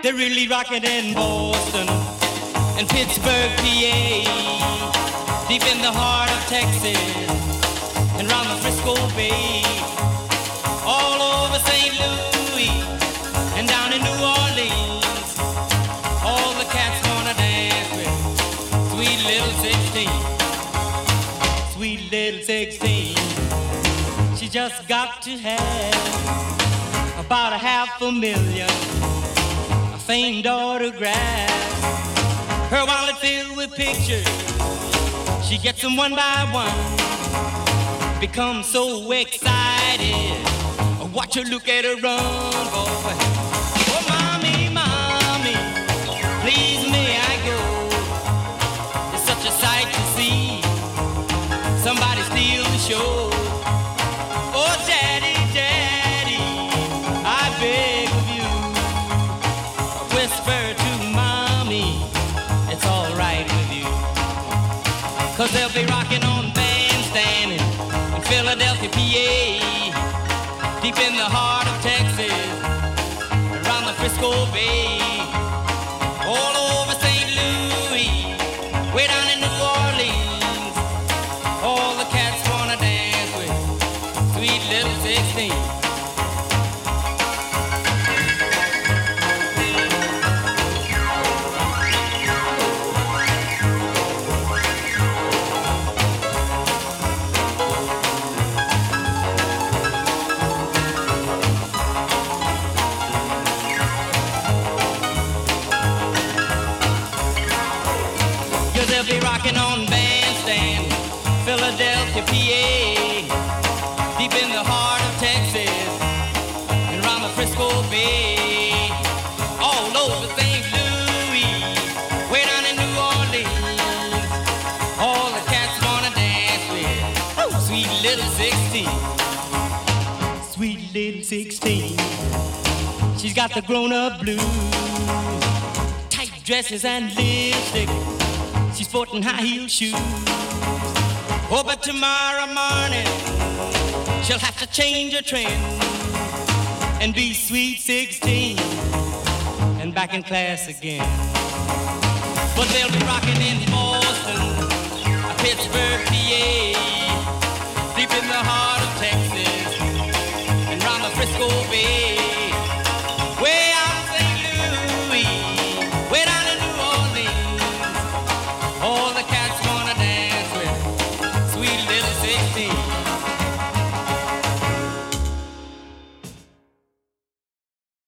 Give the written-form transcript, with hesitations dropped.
They're really rocking in Boston and Pittsburgh, PA, deep in the heart of Texas and round the Frisco Bay, all over St. Louis and down in New Orleans. All the cats wanna dance with sweet little 16. Sweet little 16. She just got to have about a $500,000 famed autographs. Her wallet filled with pictures, she gets them one by one. Becomes so excited, watch her look at her run, boy. Oh, mommy, mommy, please may I go? It's such a sight to see somebody steal the show. Oh, daddy, daddy, I beg of you, whisper to mommy, it's all right with you. 'Cause they'll be rocking on Bandstand in Philadelphia, PA, deep in the heart of Texas, around the Frisco Bay, all over St. Louis, way down in New Orleans. All the cats wanna dance with sweet little 16. They'll be rocking on Bandstand, Philadelphia, PA, deep in the heart of Texas, and around the Frisco Bay, all over St. Louis, way down in New Orleans. All the cats wanna dance with sweet little 16. Sweet little 16. She's got the grown-up blues, tight dresses and lipstick. She's sporting high-heel shoes. Oh, but tomorrow morning she'll have to change her trend and be sweet 16 and back in class again. But they'll be rocking in Boston, Pittsburgh, PA, deep in the heart of Texas and round the Frisco Bay.